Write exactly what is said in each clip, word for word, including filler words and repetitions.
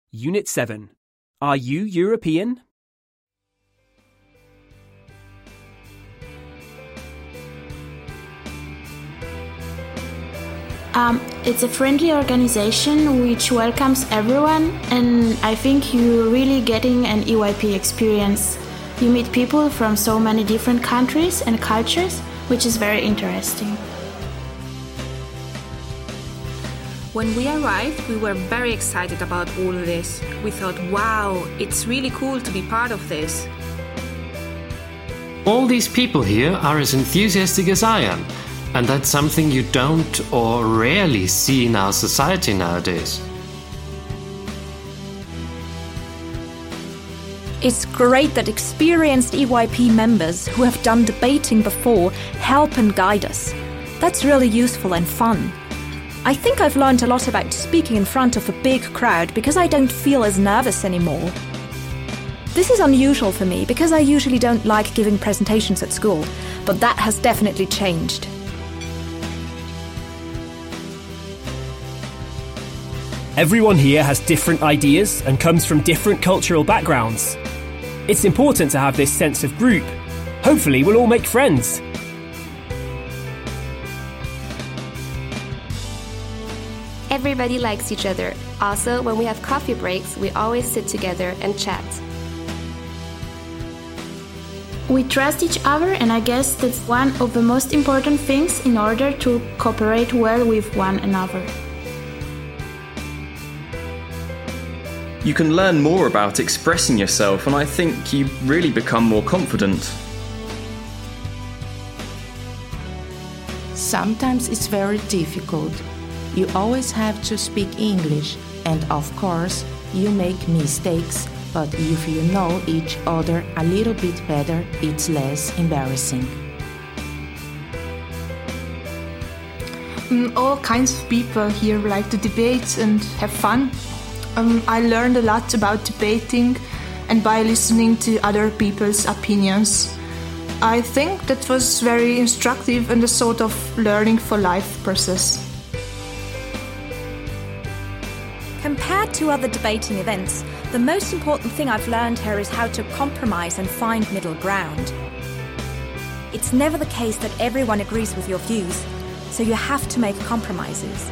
Unit seven. Are you European? Um, it's a friendly organization which welcomes everyone, and I think you're really getting an E Y P experience. You meet people from so many different countries and cultures, which is very interesting. When we arrived, we were very excited about all of this. We thought, wow, it's really cool to be part of this. All these people here are as enthusiastic as I am, and that's something you don't or rarely see in our society nowadays. It's great that experienced E Y P members who have done debating before help and guide us. That's really useful and fun. I think I've learned a lot about speaking in front of a big crowd because I don't feel as nervous anymore. This is unusual for me because I usually don't like giving presentations at school, but that has definitely changed. Everyone here has different ideas and comes from different cultural backgrounds. It's important to have this sense of group. Hopefully we'll all make friends. Everybody likes each other. Also, when we have coffee breaks, we always sit together and chat. We trust each other, and I guess that's one of the most important things in order to cooperate well with one another. You can learn more about expressing yourself, and I think you really become more confident. Sometimes it's very difficult. You always have to speak English, and of course, you make mistakes, but if you know each other a little bit better, it's less embarrassing. Um, all kinds of people here like to debate and have fun. Um, I learned a lot about debating and by listening to other people's opinions. I think that was very instructive and a sort of learning for life process. Compared to other debating events, the most important thing I've learned here is how to compromise and find middle ground. It's never the case that everyone agrees with your views, so you have to make compromises.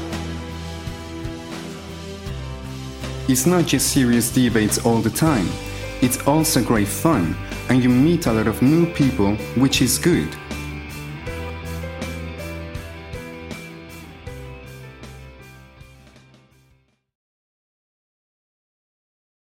It's not just serious debates all the time. It's also great fun, and you meet a lot of new people, which is good.